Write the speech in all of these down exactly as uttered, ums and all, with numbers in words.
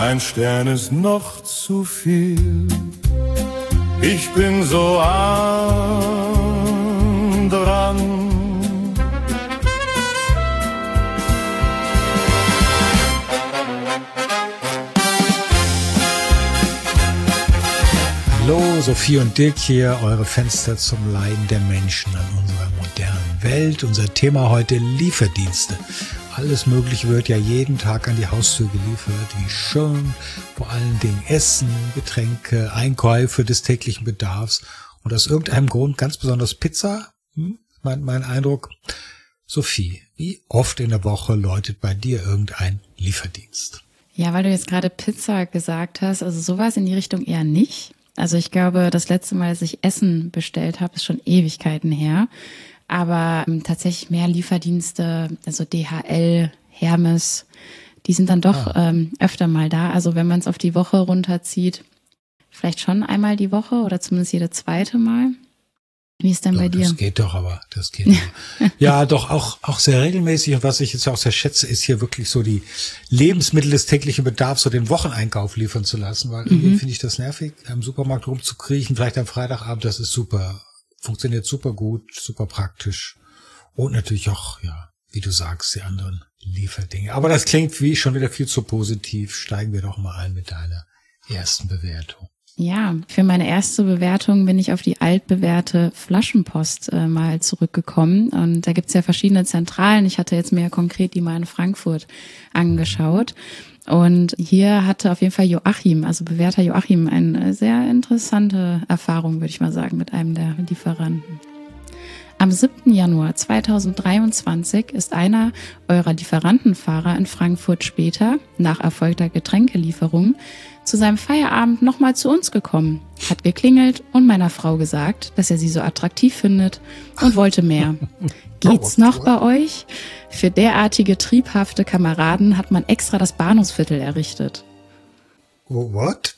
ein Stern ist noch zu viel. Ich bin so arm dran. Hallo, Sophie und Dirk hier, eure Fenster zum Leiden der Menschen an unserer modernen Welt. Unser Thema heute: Lieferdienste. Alles Mögliche wird ja jeden Tag an die Haustür geliefert. Wie schön. Vor allen Dingen Essen, Getränke, Einkäufe des täglichen Bedarfs. Und aus irgendeinem Grund ganz besonders Pizza. Hm? Mein, mein Eindruck. Sophie, wie oft in der Woche läutet bei dir irgendein Lieferdienst? Ja, weil du jetzt gerade Pizza gesagt hast, also sowas in die Richtung eher nicht. Also ich glaube, das letzte Mal, dass ich Essen bestellt habe, ist schon Ewigkeiten her. Aber ähm, tatsächlich mehr Lieferdienste, also D H L, Hermes, die sind dann doch ah. ähm, öfter mal da. Also wenn man es auf die Woche runterzieht, vielleicht schon einmal die Woche oder zumindest jede zweite Mal. Wie ist denn doch, bei dir? Das geht doch, aber das geht doch. Ja, doch auch auch sehr regelmäßig. Und was ich jetzt auch sehr schätze, ist hier wirklich so die Lebensmittel des täglichen Bedarfs, so den Wocheneinkauf liefern zu lassen. Weil irgendwie mhm. finde ich das nervig, am Supermarkt rumzukriechen, vielleicht am Freitagabend. Das ist super, funktioniert super gut, super praktisch. Und natürlich auch, ja, wie du sagst, die anderen Lieferdinge. Aber das klingt wie schon wieder viel zu positiv. Steigen wir doch mal ein mit deiner ersten Bewertung. Ja, für meine erste Bewertung bin ich auf die altbewährte Flaschenpost äh, mal zurückgekommen. Und da gibt's ja verschiedene Zentralen. Ich hatte jetzt mir konkret die mal in Frankfurt angeschaut. Und hier hatte auf jeden Fall Joachim, also bewährter Joachim, eine sehr interessante Erfahrung, würde ich mal sagen, mit einem der Lieferanten. Am siebten Januar zweitausenddreiundzwanzig ist einer eurer Lieferantenfahrer in Frankfurt später, nach erfolgter Getränkelieferung, zu seinem Feierabend nochmal zu uns gekommen, hat geklingelt und meiner Frau gesagt, dass er sie so attraktiv findet und wollte mehr. Geht's noch bei euch? Für derartige triebhafte Kameraden hat man extra das Bahnhofsviertel errichtet. Oh, what?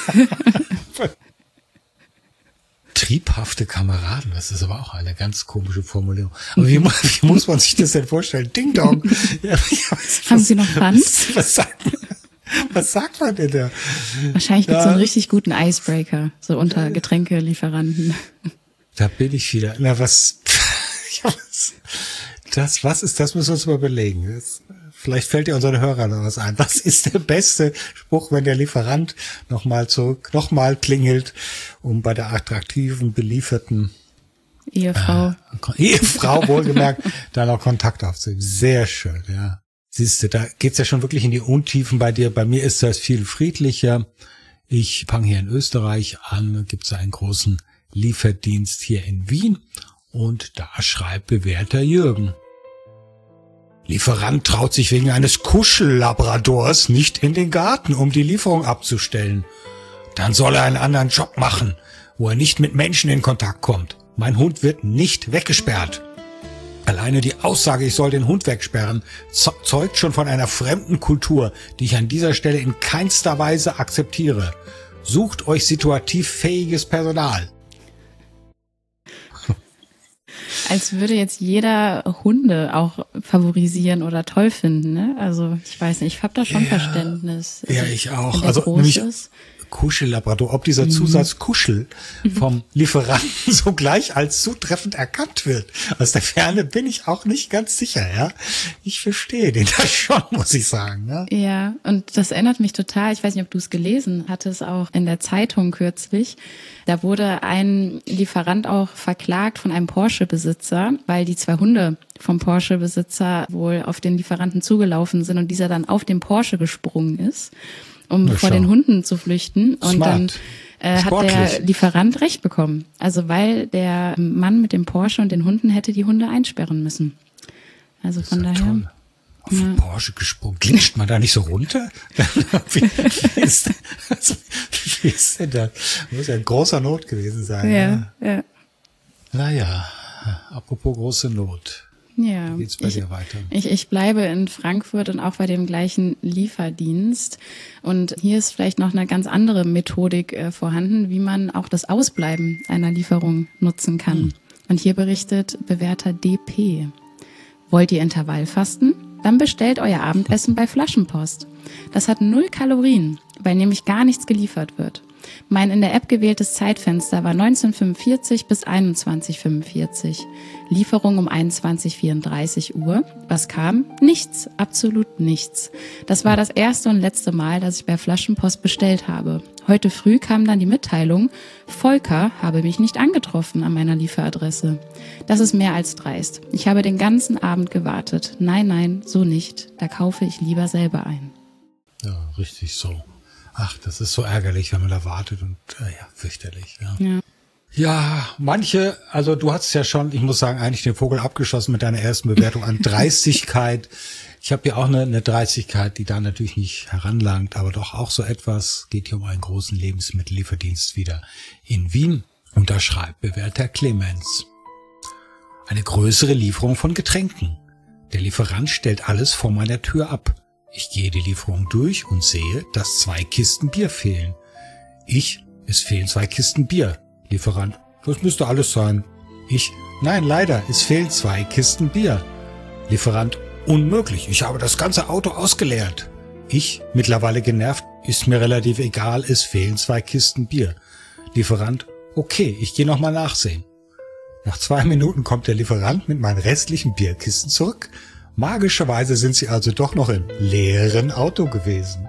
Triebhafte Kameraden, das ist aber auch eine ganz komische Formulierung. Aber wie, wie muss man sich das denn vorstellen? Ding Dong. Ja, was, Haben Sie noch Pfand? Was, was, sagt man, was sagt man denn da? Wahrscheinlich gibt es ja. so einen richtig guten Icebreaker, so unter Getränkelieferanten. Da bin ich wieder. Na, was, ja, was, das, was ist, das müssen wir uns mal überlegen. Das, vielleicht fällt dir unseren Hörern noch was ein. Was ist der beste Spruch, wenn der Lieferant nochmal zurück, nochmal klingelt, um bei der attraktiven, belieferten Ehefrau, äh, Ehefrau wohlgemerkt, da noch Kontakt aufzunehmen? Sehr schön, ja. Siehst du, da geht's ja schon wirklich in die Untiefen bei dir. Bei mir ist das viel friedlicher. Ich fange hier in Österreich an, gibt's einen großen Lieferdienst hier in Wien und da schreibt bewährter Jürgen: Lieferant traut sich wegen eines Kuschellabradors nicht in den Garten, um die Lieferung abzustellen. Dann soll er einen anderen Job machen, wo er nicht mit Menschen in Kontakt kommt. Mein Hund wird nicht weggesperrt. Alleine die Aussage, ich soll den Hund wegsperren, zeugt schon von einer fremden Kultur, die ich an dieser Stelle in keinster Weise akzeptiere. Sucht euch situativ fähiges Personal. Als würde jetzt jeder Hunde auch favorisieren oder toll finden, ne? Also ich weiß nicht, ich habe da schon ja, Verständnis. Ja, ich auch. Also nämlich Kuschellabrador, ob dieser Zusatz Kuschel vom Lieferanten sogleich als zutreffend erkannt wird. Aus der Ferne bin ich auch nicht ganz sicher, ja. Ich verstehe den da schon, muss ich sagen. Ja, ja, und das erinnert mich total, ich weiß nicht, ob du es gelesen hattest, auch in der Zeitung kürzlich. Da wurde ein Lieferant auch verklagt von einem Porsche-Besitzer, weil die zwei Hunde vom Porsche-Besitzer wohl auf den Lieferanten zugelaufen sind und dieser dann auf den Porsche gesprungen ist, um Na, vor den Hunden zu flüchten. Und Smart. dann äh, hat der Lieferant Recht bekommen. Also weil der Mann mit dem Porsche und den Hunden hätte die Hunde einsperren müssen. Also das von ist ja daher. Toll. Auf den ja. Porsche gesprungen. Glitscht man da nicht so runter? wie, wie, ist, also, wie ist denn das? Muss ja ein großer Not gewesen sein. Ja, ja. ja. Naja, apropos große Not. Ja, Wie geht's bei ich, dir weiter? Ich, ich bleibe in Frankfurt und auch bei dem gleichen Lieferdienst. Und hier ist vielleicht noch eine ganz andere Methodik äh, vorhanden, wie man auch das Ausbleiben einer Lieferung nutzen kann. Hm. Und hier berichtet bewährter D P. Wollt ihr Intervallfasten? Dann bestellt euer Abendessen bei Flaschenpost. Das hat null Kalorien, weil nämlich gar nichts geliefert wird. Mein in der App gewähltes Zeitfenster war neunzehnhundertfünfundvierzig bis einundzwanzig Uhr fünfundvierzig. Lieferung um einundzwanzig Uhr vierunddreißig. Was kam? Nichts, absolut nichts. Das war das erste und letzte Mal, dass ich bei Flaschenpost bestellt habe. Heute früh kam dann die Mitteilung, Volker habe mich nicht angetroffen an meiner Lieferadresse. Das ist mehr als dreist. Ich habe den ganzen Abend gewartet. Nein, nein, so nicht. Da kaufe ich lieber selber ein. Ja, richtig so. Ach, das ist so ärgerlich, wenn man da wartet und äh, ja, fürchterlich. Ja. Ja. Ja, manche, also du hast ja schon, ich muss sagen, eigentlich den Vogel abgeschossen mit deiner ersten Bewertung an Dreistigkeit. Ich habe hier auch eine, eine Dreistigkeit, die da natürlich nicht heranlangt, aber doch auch so etwas. Geht hier um einen großen Lebensmittellieferdienst wieder in Wien. Und da schreibt Bewerter Clemens: Eine größere Lieferung von Getränken. Der Lieferant stellt alles vor meiner Tür ab. Ich gehe die Lieferung durch und sehe, dass zwei Kisten Bier fehlen. Ich, es fehlen zwei Kisten Bier. Lieferant: Das müsste alles sein. Ich: Nein, leider, es fehlen zwei Kisten Bier. Lieferant: Unmöglich, ich habe das ganze Auto ausgeleert. Ich, mittlerweile genervt: Ist mir relativ egal, es fehlen zwei Kisten Bier. Lieferant: Okay, ich gehe nochmal nachsehen. Nach zwei Minuten kommt der Lieferant mit meinen restlichen Bierkisten zurück. Magischerweise sind sie also doch noch im leeren Auto gewesen.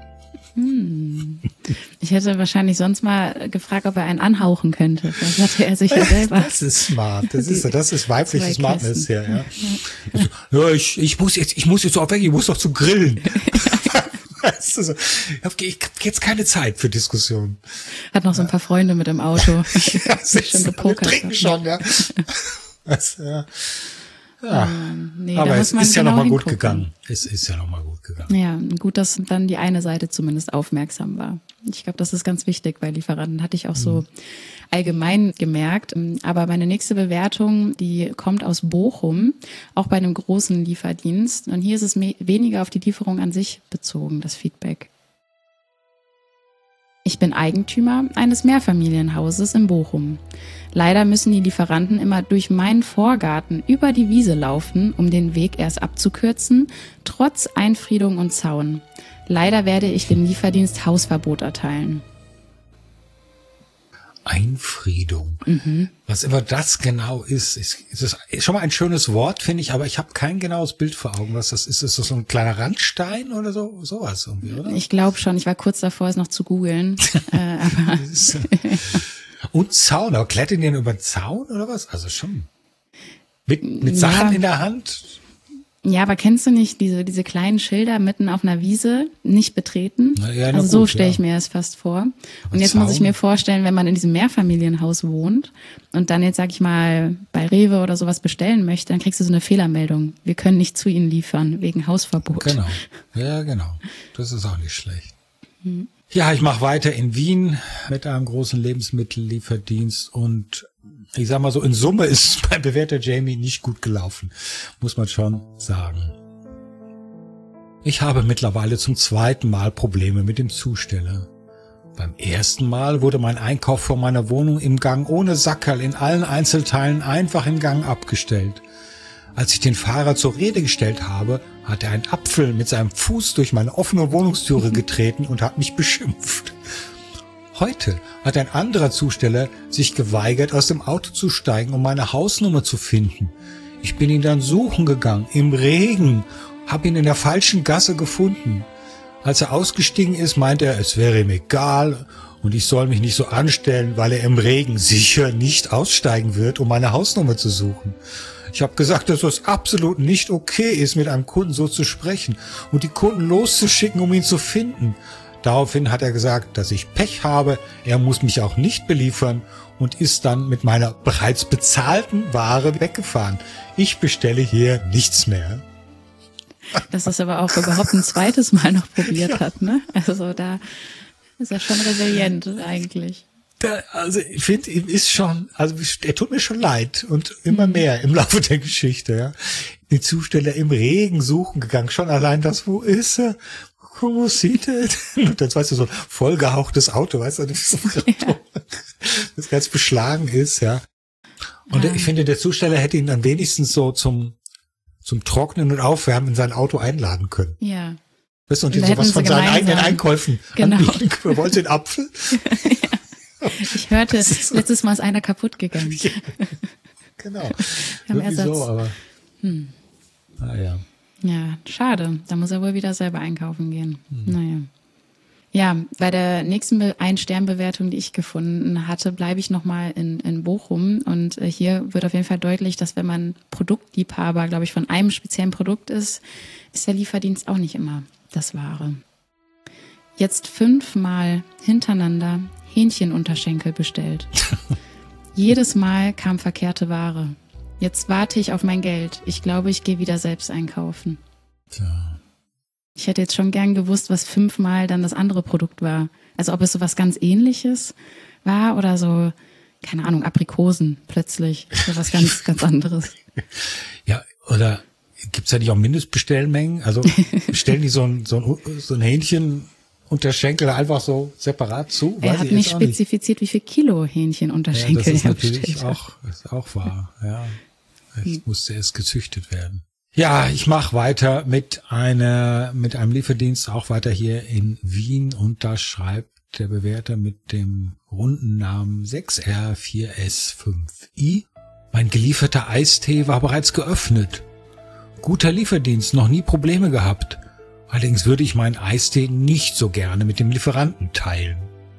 Hm. Ich hätte wahrscheinlich sonst mal gefragt, ob er einen anhauchen könnte. Das hatte er sich ja selber. Das ist smart. Das ist, das ist weibliche Smartness hier, ja. Ja, ja ich, ich muss jetzt, ich muss jetzt auch weg, ich muss doch zum Grillen. Weißt du, so, ich habe jetzt keine Zeit für Diskussionen. Hat noch so ein paar Freunde mit im Auto. Ja, das ist, schon gepokert. Wir trinken schon, ja. Weißt du, ja. Ja, ähm, nee, aber es ist ja genau nochmal gut gegangen. Es ist ja nochmal gut gegangen. Ja, gut, dass dann die eine Seite zumindest aufmerksam war. Ich glaube, das ist ganz wichtig bei Lieferanten. Hatte ich auch so mhm. allgemein gemerkt. Aber meine nächste Bewertung, die kommt aus Bochum, auch bei einem großen Lieferdienst. Und hier ist es me- weniger auf die Lieferung an sich bezogen, das Feedback. Ich bin Eigentümer eines Mehrfamilienhauses in Bochum. Leider müssen die Lieferanten immer durch meinen Vorgarten über die Wiese laufen, um den Weg erst abzukürzen, trotz Einfriedung und Zaun. Leider werde ich dem Lieferdienst Hausverbot erteilen. Einfriedung. Mhm. Was immer das genau ist, ist, ist, ist schon mal ein schönes Wort, finde ich, aber ich habe kein genaues Bild vor Augen, was das ist. Ist das so ein kleiner Randstein oder so, sowas irgendwie, oder? Ich glaube schon. Ich war kurz davor, es noch zu googeln. äh, aber ist, und Zaun, aber klettern die denn über den Zaun oder was? Also schon mit, mit Sachen ja. in der Hand. Ja, aber kennst du nicht diese diese kleinen Schilder mitten auf einer Wiese, nicht betreten? Na, ja, also gut, so stelle ja. ich mir das fast vor. Und Ein jetzt Zaun. muss ich mir vorstellen, wenn man in diesem Mehrfamilienhaus wohnt und dann jetzt, sag ich mal, bei Rewe oder sowas bestellen möchte, dann kriegst du so eine Fehlermeldung. Wir können nicht zu Ihnen liefern, wegen Hausverbot. Genau, ja genau. Das ist auch nicht schlecht. Hm. Ja, ich mache weiter in Wien mit einem großen Lebensmittellieferdienst und ich sag mal so, in Summe ist es bei Bewerter Jamie nicht gut gelaufen, muss man schon sagen. Ich habe mittlerweile zum zweiten Mal Probleme mit dem Zusteller. Beim ersten Mal wurde mein Einkauf vor meiner Wohnung im Gang ohne Sackerl in allen Einzelteilen einfach im Gang abgestellt. Als ich den Fahrer zur Rede gestellt habe, hat er einen Apfel mit seinem Fuß durch meine offene Wohnungstüre getreten und hat mich beschimpft. Heute hat ein anderer Zusteller sich geweigert, aus dem Auto zu steigen, um meine Hausnummer zu finden. Ich bin ihn dann suchen gegangen, im Regen, habe ihn in der falschen Gasse gefunden. Als er ausgestiegen ist, meinte er, es wäre ihm egal und ich soll mich nicht so anstellen, weil er im Regen sicher nicht aussteigen wird, um meine Hausnummer zu suchen. Ich habe gesagt, dass es absolut nicht okay ist, mit einem Kunden so zu sprechen und die Kunden loszuschicken, um ihn zu finden. Daraufhin hat er gesagt, dass ich Pech habe, er muss mich auch nicht beliefern und ist dann mit meiner bereits bezahlten Ware weggefahren. Ich bestelle hier nichts mehr. Dass es aber auch überhaupt ein zweites Mal noch probiert ja. hat, ne? Also da ist er schon resilient eigentlich. Da, also ich finde, ihm ist schon, also er tut mir schon leid und immer mehr im Laufe der Geschichte, ja. Die Zusteller im Regen suchen gegangen, schon allein das, wo ist er? Wo sieht er? Und dann weißt du, so ein vollgehauchtes Auto, weißt du, das, ja. das ganz beschlagen ist, ja. Und ah. ich finde, der Zusteller hätte ihn dann wenigstens so zum, zum Trocknen und Aufwärmen in sein Auto einladen können. Ja. Weißt du, und die sowas von seinen eigenen Einkäufen genau. anbieten. Wollt ihr einen Apfel? Ja. Ich hörte, letztes Mal ist einer kaputt gegangen. Ja. Genau. Wir haben Ersatz. So, aber hm. naja. Ja, schade. Da muss er wohl wieder selber einkaufen gehen. Hm. Naja. Ja, bei der nächsten Ein-Stern-Bewertung, die ich gefunden hatte, bleibe ich nochmal in, in Bochum. Und äh, hier wird auf jeden Fall deutlich, dass wenn man Produktliebhaber, glaube ich, von einem speziellen Produkt ist, ist der Lieferdienst auch nicht immer das Wahre. Jetzt fünfmal hintereinander Hähnchenunterschenkel bestellt. Jedes Mal kam verkehrte Ware. Jetzt warte ich auf mein Geld. Ich glaube, ich gehe wieder selbst einkaufen. Tja. Ich hätte jetzt schon gern gewusst, was fünfmal dann das andere Produkt war. Also ob es so was ganz Ähnliches war oder so, keine Ahnung, Aprikosen plötzlich. So was ganz, ganz anderes. Ja, oder gibt's da nicht auch Mindestbestellmengen? Also stellen die so ein, so ein, so ein Hähnchen unter Schenkel einfach so separat zu? Er Weiß hat ich nicht jetzt auch nicht. spezifiziert, wie viel Kilo Hähnchen unter Ja, Schenkel das ist er natürlich bestellt hat. auch, ist auch wahr, ja. Vielleicht musste erst gezüchtet werden. Ja, ich mache weiter mit einer, mit einem Lieferdienst, auch weiter hier in Wien, und da schreibt der Bewerter mit dem runden Namen sechs R vier S fünf I. Mein gelieferter Eistee war bereits geöffnet. Guter Lieferdienst, noch nie Probleme gehabt. Allerdings würde ich meinen Eistee nicht so gerne mit dem Lieferanten teilen.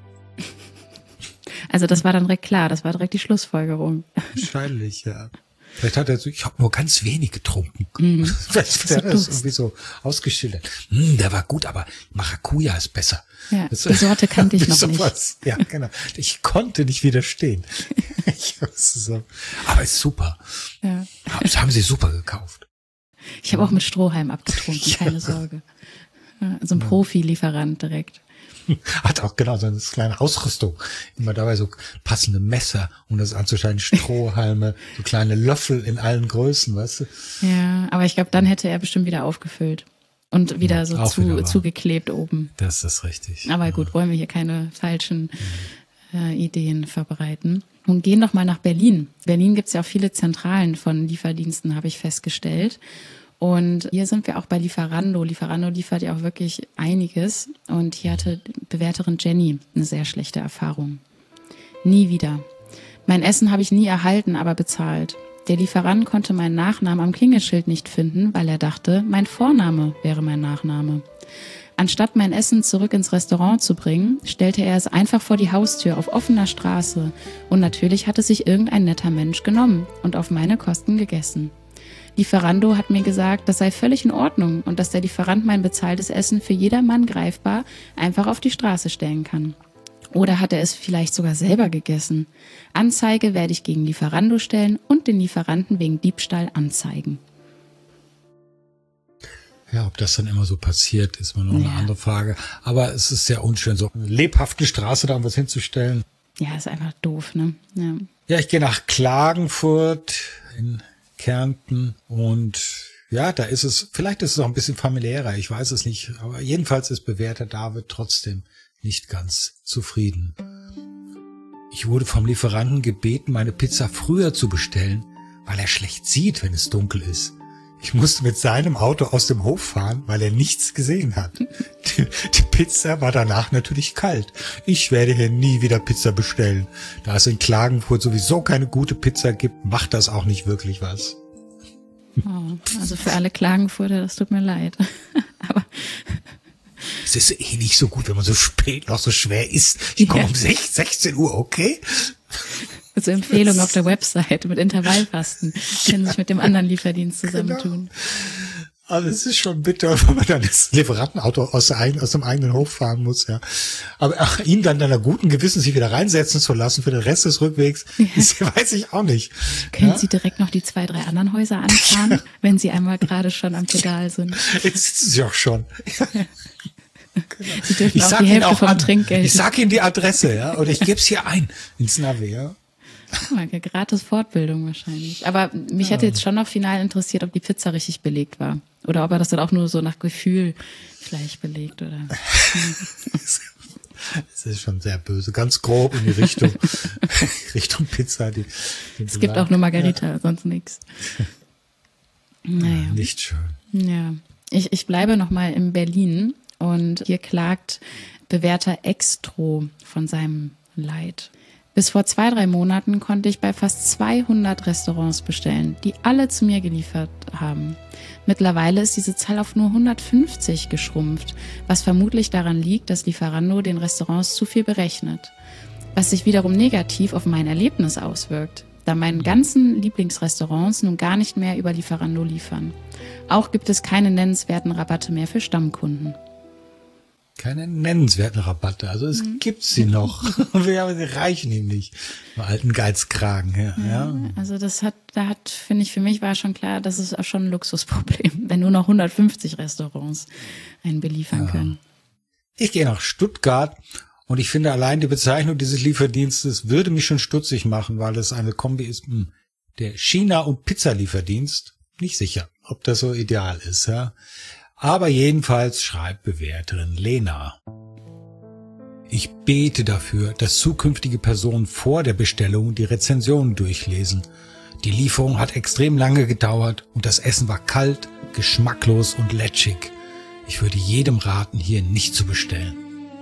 Also das war dann direkt klar, das war direkt die Schlussfolgerung. Wahrscheinlich, ja. Vielleicht hat er so, ich habe nur ganz wenig getrunken. Mhm. Vielleicht hat er das irgendwie so ausgeschildert. Hm, der war gut, aber Maracuja ist besser. Ja, das, die Sorte kannte ich noch sowas. nicht. Ja, genau. Ich konnte nicht widerstehen. ich, so. Aber ist super. Ja. Das haben sie super gekauft. Ich habe auch mit Strohhalm abgetrunken, Ja. keine Sorge. Ja, so ein Profi-Lieferant direkt. Hat auch genau so eine kleine Ausrüstung. Immer dabei so passende Messer, um das anzuschneiden, Strohhalme, so kleine Löffel in allen Größen, weißt du? Ja, aber ich glaube, dann hätte er bestimmt wieder aufgefüllt und wieder Ja, so auch zu, wieder wahr. zugeklebt oben. Das ist richtig. Aber gut, wollen wir hier keine falschen äh, Ideen verbreiten. Und gehen doch mal nach Berlin. Berlin gibt es ja auch viele Zentralen von Lieferdiensten, habe ich festgestellt. Und hier sind wir auch bei Lieferando. Lieferando liefert ja auch wirklich einiges. Und hier hatte Bewerterin Jenny eine sehr schlechte Erfahrung. Nie wieder. Mein Essen habe ich nie erhalten, aber bezahlt. Der Lieferant konnte meinen Nachnamen am Klingelschild nicht finden, weil er dachte, mein Vorname wäre mein Nachname. Anstatt mein Essen zurück ins Restaurant zu bringen, stellte er es einfach vor die Haustür auf offener Straße. Und natürlich hat es sich irgendein netter Mensch genommen und auf meine Kosten gegessen. Lieferando hat mir gesagt, das sei völlig in Ordnung und dass der Lieferant mein bezahltes Essen für jedermann greifbar einfach auf die Straße stellen kann. Oder hat er es vielleicht sogar selber gegessen? Anzeige werde ich gegen Lieferando stellen und den Lieferanten wegen Diebstahl anzeigen. Ja, ob das dann immer so passiert, ist mal noch Ja. eine andere Frage. Aber es ist sehr unschön, so eine lebhafte Straße da was hinzustellen. Ja, ist einfach doof, ne? Ja. Ja, ich gehe nach Klagenfurt in Kärnten und ja, da ist es, vielleicht ist es auch ein bisschen familiärer, ich weiß es nicht, aber jedenfalls ist Bewerter David trotzdem nicht ganz zufrieden. Ich wurde vom Lieferanten gebeten, meine Pizza früher zu bestellen, weil er schlecht sieht, wenn es dunkel ist. Ich musste mit seinem Auto aus dem Hof fahren, weil er nichts gesehen hat. Die, die Pizza war danach natürlich kalt. Ich werde hier nie wieder Pizza bestellen. Da es in Klagenfurt sowieso keine gute Pizza gibt, macht das auch nicht wirklich was. Oh, also für alle Klagenfurter, das tut mir leid. Aber Es ist eh nicht so gut, wenn man so spät noch so schwer isst. Ich komme Ja. um sechzehn Uhr, okay? so Empfehlungen auf der Website mit Intervallfasten können sich mit dem anderen Lieferdienst Genau. zusammentun. Also es ist schon bitter, wenn man dann das Lieferantenauto aus, der eigenen, aus dem eigenen Hof fahren muss, ja. Aber ach, ihn dann in einer guten Gewissen sich wieder reinsetzen zu lassen für den Rest des Rückwegs, das weiß ich auch nicht. Können Ja? Sie direkt noch die zwei, drei anderen Häuser anfahren, wenn Sie einmal gerade schon am Pedal sind? Jetzt sitzen sie auch schon. Sie dürfen Ich auch sag die Ihnen Hälfte auch vom an, Trinkgeld. ich sag Ihnen die Adresse, ja, oder ich gebe es hier ein ins Navi, ja. Mal, gratis Fortbildung wahrscheinlich. Aber mich hätte jetzt schon noch final interessiert, ob die Pizza richtig belegt war. Oder ob er das dann auch nur so nach Gefühl Fleisch belegt, oder? Das ist schon sehr böse, ganz grob in die Richtung, Richtung Pizza. Die, die Es gibt auch nur Margarita, Ja. sonst nichts. Naja. Nicht schön. Ja, ich, ich bleibe nochmal in Berlin und hier klagt Bewerter Extro von seinem Leid. Bis vor zwei, drei Monaten konnte ich bei fast zweihundert Restaurants bestellen, die alle zu mir geliefert haben. Mittlerweile ist diese Zahl auf nur hundertfünfzig geschrumpft, was vermutlich daran liegt, dass Lieferando den Restaurants zu viel berechnet. Was sich wiederum negativ auf mein Erlebnis auswirkt, da meine ganzen Lieblingsrestaurants nun gar nicht mehr über Lieferando liefern. Auch gibt es keine nennenswerten Rabatte mehr für Stammkunden. Keine nennenswerten Rabatte, also es mhm. gibt sie noch, aber sie reichen ihm nicht. Im alten Geizkragen, ja. ja. ja also das hat, da hat, finde ich, für mich war schon klar, das ist auch schon ein Luxusproblem, wenn nur noch hundertfünfzig Restaurants einen beliefern ja. können. Ich gehe nach Stuttgart und ich finde allein die Bezeichnung dieses Lieferdienstes würde mich schon stutzig machen, weil es eine Kombi ist, mh, der China- und Pizzalieferdienst. Nicht sicher, ob das so ideal ist, ja. Aber jedenfalls schreibt Bewerterin Lena: Ich bete dafür, dass zukünftige Personen vor der Bestellung die Rezensionen durchlesen. Die Lieferung hat extrem lange gedauert und das Essen war kalt, geschmacklos und lätschig. Ich würde jedem raten, hier nicht zu bestellen.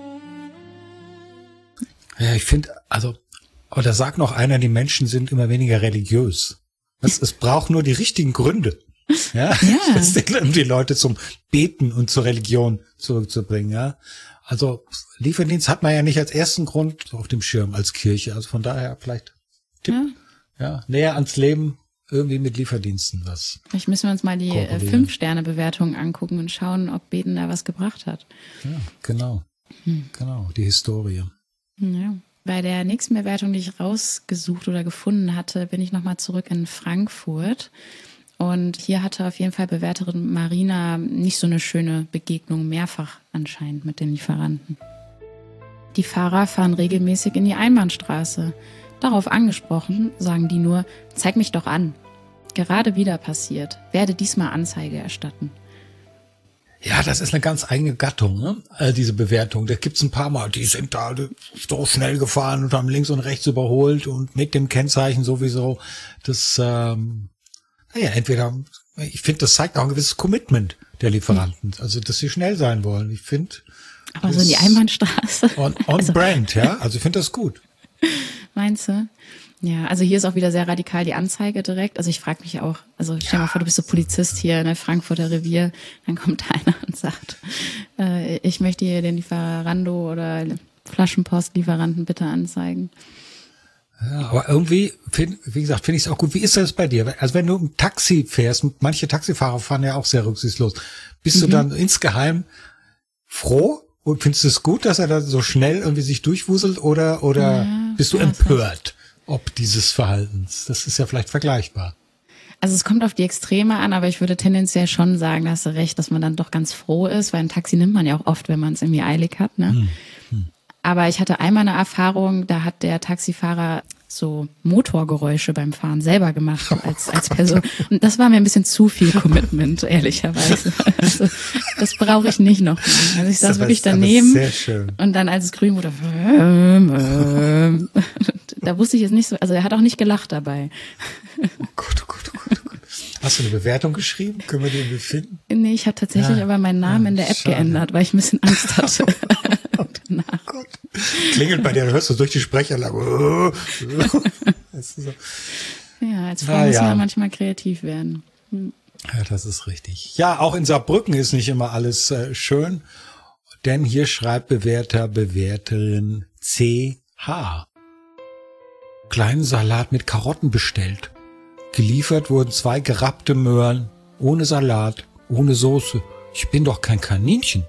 Ja, ich finde, also, aber da sagt noch einer, die Menschen sind immer weniger religiös. Es, es braucht nur die richtigen Gründe. Ja, ja. Das ist, um die Leute zum Beten und zur Religion zurückzubringen, ja. Also Lieferdienst hat man ja nicht als ersten Grund auf dem Schirm als Kirche. Also von daher vielleicht Tipp, ja, ja näher ans Leben irgendwie mit Lieferdiensten was. Vielleicht müssen wir uns mal die Fünf-Sterne-Bewertungen angucken und schauen, ob Beten da was gebracht hat. Ja, genau. Hm. Genau, die Historie. Ja. Bei der nächsten Bewertung, die ich rausgesucht oder gefunden hatte, bin ich nochmal zurück in Frankfurt. Und hier hatte auf jeden Fall Bewerterin Marina nicht so eine schöne Begegnung, mehrfach anscheinend mit den Lieferanten. Die Fahrer fahren regelmäßig in die Einbahnstraße. Darauf angesprochen, sagen die nur, zeig mich doch an. Gerade wieder passiert, werde diesmal Anzeige erstatten. Ja, das ist eine ganz eigene Gattung, ne? Also diese Bewertung. Da gibt's ein paar Mal, die sind da so schnell gefahren und haben links und rechts überholt und mit dem Kennzeichen sowieso. Das, ähm, naja, entweder, ich finde, das zeigt auch ein gewisses Commitment der Lieferanten. Also, dass sie schnell sein wollen. Ich finde. Aber so in die Einbahnstraße. On, on also, brand, ja. Also, ich finde das gut. Meinst du? Ja, also hier ist auch wieder sehr radikal die Anzeige direkt. Also ich frage mich auch, also stell dir ja. mal vor, du bist so Polizist hier in der Frankfurter Revier, dann kommt einer und sagt, äh, ich möchte hier den Lieferando oder Flaschenpostlieferanten bitte anzeigen. Ja, aber irgendwie, find, wie gesagt, finde ich es auch gut. Wie ist das bei dir? Also wenn du im Taxi fährst, manche Taxifahrer fahren ja auch sehr rücksichtslos, bist mhm. du dann insgeheim froh und findest du es gut, dass er da so schnell irgendwie sich durchwuselt oder, oder ja, bist du empört? Ob dieses Verhaltens. Das ist ja vielleicht vergleichbar. Also es kommt auf die Extreme an, aber ich würde tendenziell schon sagen, da hast du recht, dass man dann doch ganz froh ist, weil ein Taxi nimmt man ja auch oft, wenn man es irgendwie eilig hat. Ne? Hm. Hm. Aber ich hatte einmal eine Erfahrung, da hat der Taxifahrer so Motorgeräusche beim Fahren selber gemacht als als Person. Und das war mir ein bisschen zu viel Commitment, ehrlicherweise. Also das brauche ich nicht noch mal. Also ich saß wirklich daneben sehr schön. Und dann als es grün wurde, da wusste ich jetzt nicht so, also er hat auch nicht gelacht dabei. Oh Gott, oh Gott, oh Gott, oh Gott. Hast du eine Bewertung geschrieben? Können wir die irgendwie finden? Nee, ich habe tatsächlich ja, aber meinen Namen ja, in der App schade. geändert, weil ich ein bisschen Angst hatte. Danach. Oh Gott. Klingelt bei dir, dann hörst du durch die Sprecherlage. Weißt du so. Ja, als Frau muss man ja manchmal kreativ werden. Hm. Ja, das ist richtig. Ja, auch in Saarbrücken ist nicht immer alles äh, schön, denn hier schreibt Bewerter, Bewerterin C H. Kleinen Salat mit Karotten bestellt. Geliefert wurden zwei gerappte Möhren, ohne Salat, ohne Soße. Ich bin doch kein Kaninchen.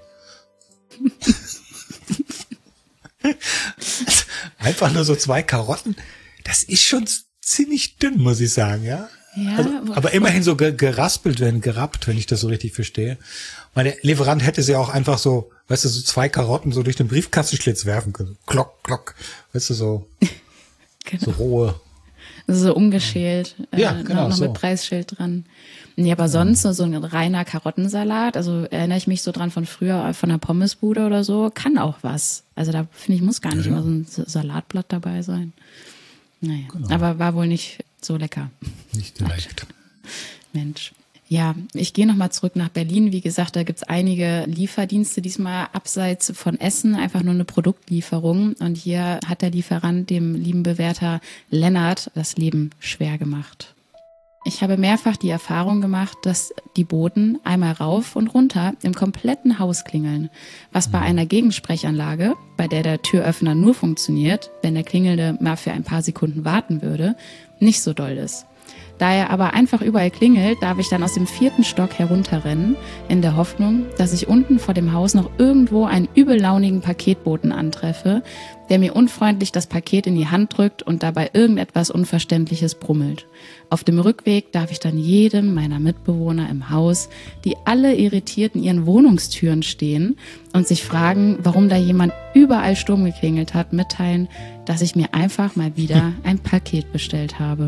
Einfach nur so zwei Karotten. Das ist schon ziemlich dünn, muss ich sagen, ja. Ja, also, aber immerhin so geraspelt werden, gerappt, wenn ich das so richtig verstehe. Meine Lieferant hätte sie auch einfach so, weißt du, so zwei Karotten so durch den Briefkastenschlitz werfen können. Klock, klock. Weißt du, so, genau. so rohe. So umgeschält. Ja, äh, genau, noch so. Mit Preisschild dran. Nee, aber sonst so, so ein reiner Karottensalat, also erinnere ich mich so dran von früher, von der Pommesbude oder so, kann auch was. Also da finde ich, muss gar nicht ja. immer so ein Salatblatt dabei sein. Naja, genau. Aber war wohl nicht so lecker. Nicht direkt. Mensch. Ja, ich gehe nochmal zurück nach Berlin. Wie gesagt, da gibt's einige Lieferdienste, diesmal abseits von Essen, einfach nur eine Produktlieferung. Und hier hat der Lieferant dem lieben Bewerter Lennart das Leben schwer gemacht. Ich habe mehrfach die Erfahrung gemacht, dass die Boten einmal rauf und runter im kompletten Haus klingeln, was bei einer Gegensprechanlage, bei der der Türöffner nur funktioniert, wenn der Klingelnde mal für ein paar Sekunden warten würde, nicht so doll ist. Da er aber einfach überall klingelt, darf ich dann aus dem vierten Stock herunterrennen, in der Hoffnung, dass ich unten vor dem Haus noch irgendwo einen übellaunigen Paketboten antreffe, der mir unfreundlich das Paket in die Hand drückt und dabei irgendetwas Unverständliches brummelt. Auf dem Rückweg darf ich dann jedem meiner Mitbewohner im Haus, die alle irritiert in ihren Wohnungstüren stehen und sich fragen, warum da jemand überall Sturm geklingelt hat, mitteilen, dass ich mir einfach mal wieder ein Paket bestellt habe.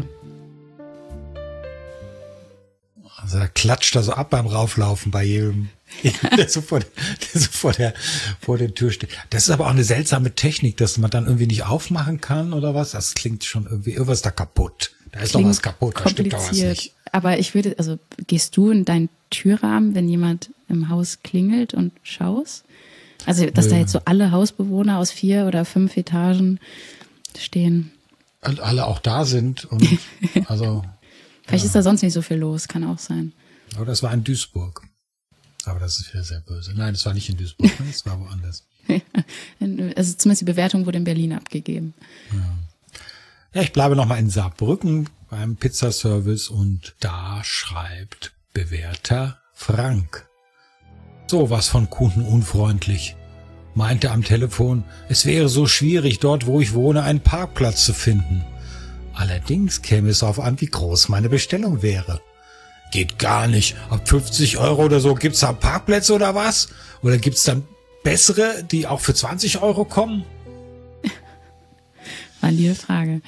Also er klatscht da so ab beim Rauflaufen bei jedem, der so vor, der so vor der, vor der Tür steht. Das ist aber auch eine seltsame Technik, dass man dann irgendwie nicht aufmachen kann oder was. Das klingt schon irgendwie, irgendwas da kaputt. Da ist doch was kaputt, da stimmt doch was nicht. Aber ich würde, also gehst du in deinen Türrahmen, wenn jemand im Haus klingelt und schaust? Also, dass Nö. da jetzt so alle Hausbewohner aus vier oder fünf Etagen stehen. Alle auch da sind und, also. Vielleicht ja. ist da sonst nicht so viel los, kann auch sein. Aber das war in Duisburg. Aber das ist wieder sehr böse. Nein, das war nicht in Duisburg, das war woanders. Also zumindest die Bewertung wurde in Berlin abgegeben. Ja, ja, ich bleibe nochmal in Saarbrücken beim Pizzaservice und da schreibt Bewerter Frank. Sowas von kundenunfreundlich. Meinte am Telefon, es wäre so schwierig, dort wo ich wohne, einen Parkplatz zu finden. Allerdings käme es darauf an, wie groß meine Bestellung wäre. Geht gar nicht. Ab fünfzig Euro oder so gibt's da Parkplätze oder was? Oder gibt's dann bessere, die auch für zwanzig Euro kommen? Valide Frage.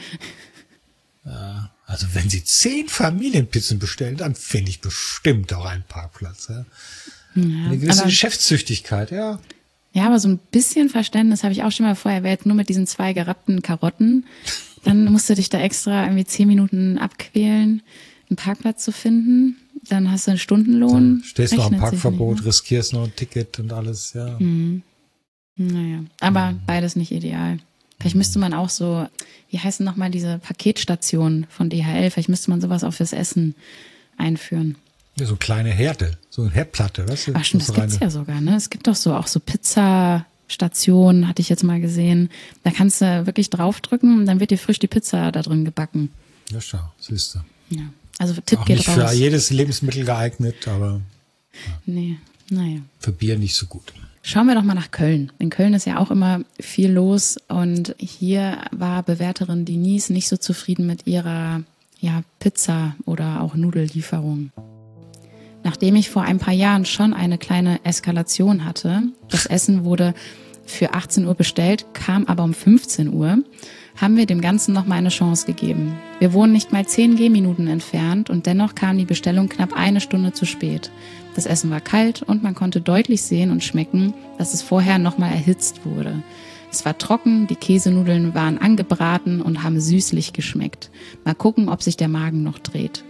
Ja, also wenn Sie zehn Familienpizzen bestellen, dann finde ich bestimmt auch einen Parkplatz. Ja? Ja, eine gewisse aber, Geschäftstüchtigkeit, ja. Ja, aber so ein bisschen Verständnis habe ich auch schon mal vorher. Wer jetzt nur mit diesen zwei gerappten Karotten, dann musst du dich da extra irgendwie zehn Minuten abquälen, einen Parkplatz zu finden. Dann hast du einen Stundenlohn. Dann stehst du am Parkverbot, nicht, ne? Riskierst noch ein Ticket und alles, ja. Mhm. Naja, aber mhm. beides nicht ideal. Vielleicht müsste man auch so, wie heißen nochmal diese Paketstationen von D H L, vielleicht müsste man sowas auch fürs Essen einführen. Ja, so kleine Herde, so eine Herdplatte, weißt du? Ach stimmt, das gibt's ja sogar, ne? Es gibt doch so auch so Pizzastationen, hatte ich jetzt mal gesehen. Da kannst du wirklich draufdrücken und dann wird dir frisch die Pizza da drin gebacken. Ja, schau, siehst du. Ja, also Tipp auch geht nicht raus. Für jedes Lebensmittel geeignet, aber ja. Nee, naja. Für Bier nicht so gut. Schauen wir doch mal nach Köln. In Köln ist ja auch immer viel los und hier war Bewerterin Denise nicht so zufrieden mit ihrer ja, Pizza- oder auch Nudellieferung. Nachdem ich vor ein paar Jahren schon eine kleine Eskalation hatte, das Essen wurde für achtzehn Uhr bestellt, kam aber um fünfzehn Uhr, haben wir dem Ganzen noch mal eine Chance gegeben. Wir wohnen nicht mal zehn Gehminuten entfernt und dennoch kam die Bestellung knapp eine Stunde zu spät. Das Essen war kalt und man konnte deutlich sehen und schmecken, dass es vorher noch mal erhitzt wurde. Es war trocken, die Käsenudeln waren angebraten und haben süßlich geschmeckt. Mal gucken, ob sich der Magen noch dreht.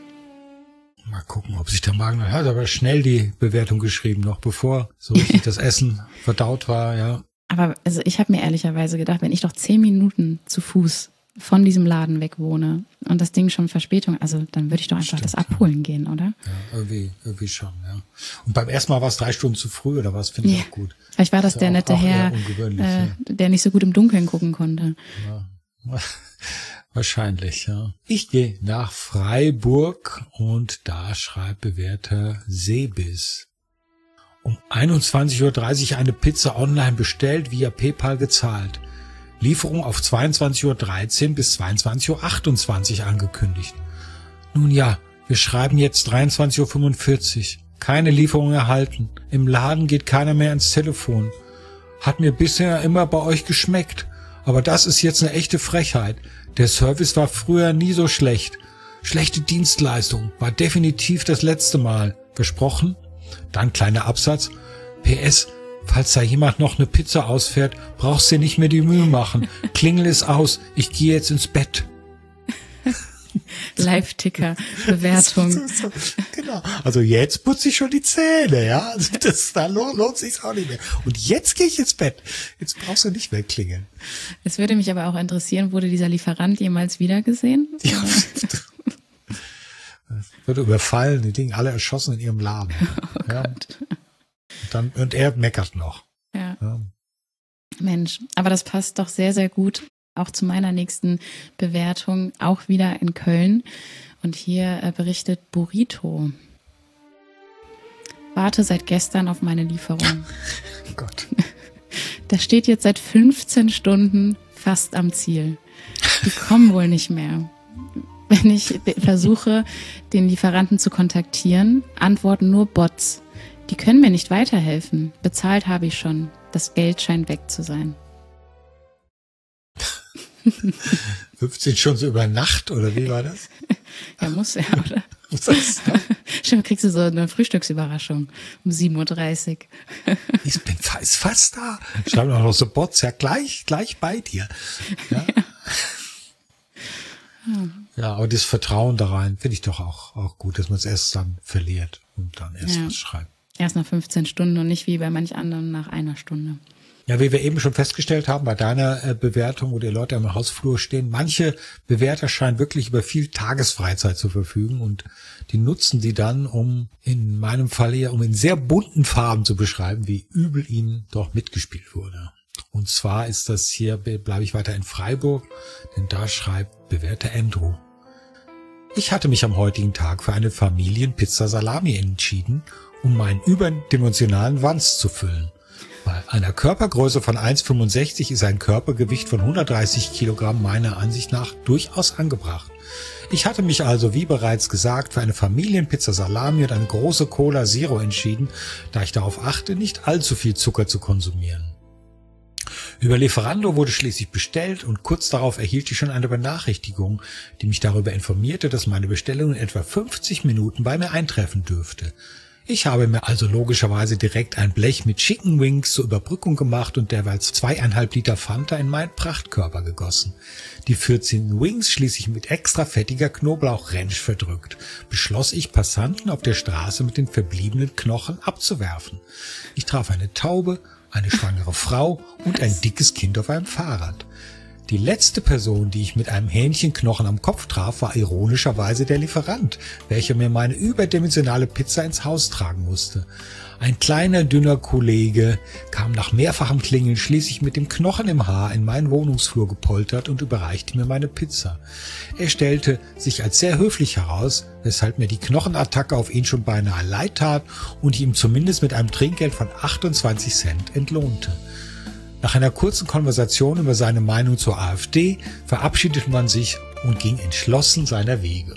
Mal gucken, ob sich der Magen noch... Er hat aber schnell die Bewertung geschrieben, noch bevor so richtig das Essen verdaut war, ja. Aber also ich habe mir ehrlicherweise gedacht, wenn ich doch zehn Minuten zu Fuß von diesem Laden weg wohne und das Ding schon Verspätung, also dann würde ich doch einfach Stimmt, das abholen ja. gehen, oder? Ja, irgendwie, irgendwie schon, ja. Und beim ersten Mal war es drei Stunden zu früh oder was, finde ich ja. auch gut. Vielleicht war das, das der auch, nette auch Herr, äh, ja. der nicht so gut im Dunkeln gucken konnte. Ja. Wahrscheinlich, ja. Ich gehe nach Freiburg und da schreibt Bewerter Sebis. Um einundzwanzig Uhr dreißig eine Pizza online bestellt, via PayPal gezahlt. Lieferung auf zweiundzwanzig Uhr dreizehn bis zweiundzwanzig Uhr achtundzwanzig angekündigt. Nun ja, wir schreiben jetzt dreiundzwanzig Uhr fünfundvierzig. Keine Lieferung erhalten. Im Laden geht keiner mehr ins Telefon. Hat mir bisher immer bei euch geschmeckt. Aber das ist jetzt eine echte Frechheit. Der Service war früher nie so schlecht. Schlechte Dienstleistung war definitiv das letzte Mal. Versprochen? Dann kleiner Absatz. P S, falls da jemand noch eine Pizza ausfährt, brauchst du dir nicht mehr die Mühe machen. Klingel ist aus. Ich gehe jetzt ins Bett. Live-Ticker-Bewertung. So, genau. Also jetzt putze ich schon die Zähne, ja. Also das, da lohnt, lohnt sich's auch nicht mehr. Und jetzt gehe ich ins Bett. Jetzt brauchst du nicht mehr klingeln. Es würde mich aber auch interessieren, wurde dieser Lieferant jemals wiedergesehen? Ja. Wird überfallen, die liegen alle erschossen in ihrem Laden. Oh ja. Gott. Und, dann, und er meckert noch. Ja. Ja. Mensch, aber das passt doch sehr, sehr gut auch zu meiner nächsten Bewertung, auch wieder in Köln. Und hier äh, berichtet Burrito. Warte seit gestern auf meine Lieferung. Oh Gott. Der steht jetzt seit fünfzehn Stunden fast am Ziel. Die kommen wohl nicht mehr. Wenn ich versuche, den Lieferanten zu kontaktieren, antworten nur Bots. Die können mir nicht weiterhelfen. Bezahlt habe ich schon. Das Geld scheint weg zu sein. fünfzehn Stunden so über Nacht, oder wie war das? Ja, muss er, oder? Muss das, ja? Stimmt, kriegst du so eine Frühstücksüberraschung um sieben Uhr dreißig. Ich bin fast, fast da. Schreiben auch noch so Bots, ja, gleich, gleich bei dir. Ja, ja. Ja, aber das Vertrauen da rein finde ich doch auch, auch gut, dass man es erst dann verliert und dann erst Ja. was schreibt. Erst nach fünfzehn Stunden und nicht wie bei manch anderen nach einer Stunde. Ja, wie wir eben schon festgestellt haben bei deiner äh, Bewertung, wo die Leute am Hausflur stehen, manche Bewerter scheinen wirklich über viel Tagesfreizeit zu verfügen und die nutzen die dann, um in meinem Fall hier, um in sehr bunten Farben zu beschreiben, wie übel ihnen doch mitgespielt wurde. Und zwar ist das hier, bleibe ich weiter in Freiburg, denn da schreibt Bewerter Andrew: Ich hatte mich am heutigen Tag für eine Familienpizza Salami entschieden, um meinen überdimensionalen Wanst zu füllen. Bei einer Körpergröße von eins Komma fünfundsechzig ist ein Körpergewicht von hundertdreißig Kilogramm meiner Ansicht nach durchaus angebracht. Ich hatte mich also, wie bereits gesagt, für eine Familienpizza Salami und eine große Cola Zero entschieden, da ich darauf achte, nicht allzu viel Zucker zu konsumieren. Über Lieferando wurde schließlich bestellt und kurz darauf erhielt ich schon eine Benachrichtigung, die mich darüber informierte, dass meine Bestellung in etwa fünfzig Minuten bei mir eintreffen dürfte. Ich habe mir also logischerweise direkt ein Blech mit Chicken Wings zur Überbrückung gemacht und derweil zweieinhalb Liter Fanta in meinen Prachtkörper gegossen. Die vierzehn Wings schließlich mit extra fettiger Knoblauchranch verdrückt, beschloss ich, Passanten auf der Straße mit den verbliebenen Knochen abzuwerfen. Ich traf eine Taube, eine schwangere Frau und ein dickes Kind auf einem Fahrrad. Die letzte Person, die ich mit einem Hähnchenknochen am Kopf traf, war ironischerweise der Lieferant, welcher mir meine überdimensionale Pizza ins Haus tragen musste. Ein kleiner, dünner Kollege kam nach mehrfachem Klingeln schließlich mit dem Knochen im Haar in meinen Wohnungsflur gepoltert und überreichte mir meine Pizza. Er stellte sich als sehr höflich heraus, weshalb mir die Knochenattacke auf ihn schon beinahe leid tat und ich ihm zumindest mit einem Trinkgeld von achtundzwanzig Cent entlohnte. Nach einer kurzen Konversation über seine Meinung zur AfD verabschiedete man sich und ging entschlossen seiner Wege.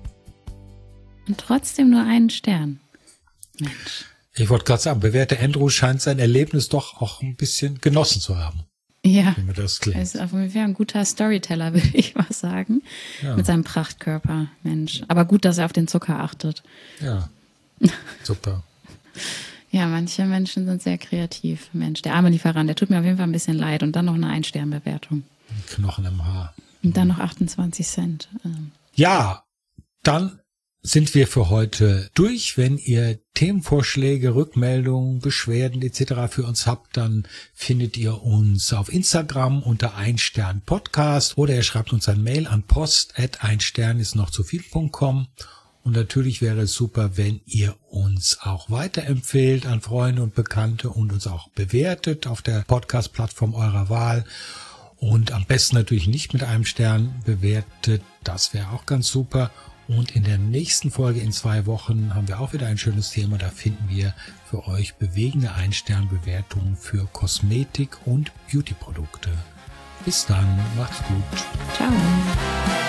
Und trotzdem nur einen Stern. Mensch. Ich wollte gerade sagen, bewährter Andrew scheint sein Erlebnis doch auch ein bisschen genossen zu haben. Ja, wie mir das klingt. er ist auf jeden Fall ein guter Storyteller, würde ich mal sagen. Ja. Mit seinem Prachtkörper, Mensch. Aber gut, dass er auf den Zucker achtet. Ja, super. Ja, manche Menschen sind sehr kreativ. Mensch, der arme Lieferant, der tut mir auf jeden Fall ein bisschen leid. Und dann noch eine Ein-Stern-Bewertung. Knochen im Haar. Und dann noch achtundzwanzig Cent. Ähm. Ja, dann sind wir für heute durch. Wenn ihr Themenvorschläge, Rückmeldungen, Beschwerden et cetera für uns habt, dann findet ihr uns auf Instagram unter ein Stern Podcast oder ihr schreibt uns ein Mail an post at ein Stern ist noch zu viel punkt com. Und natürlich wäre es super, wenn ihr uns auch weiterempfehlt an Freunde und Bekannte und uns auch bewertet auf der Podcast-Plattform eurer Wahl. Und am besten natürlich nicht mit einem Stern bewertet. Das wäre auch ganz super. Und in der nächsten Folge in zwei Wochen haben wir auch wieder ein schönes Thema. Da finden wir für euch bewegende Ein-Stern-Bewertungen für Kosmetik- und Beauty-Produkte. Bis dann, macht's gut. Ciao.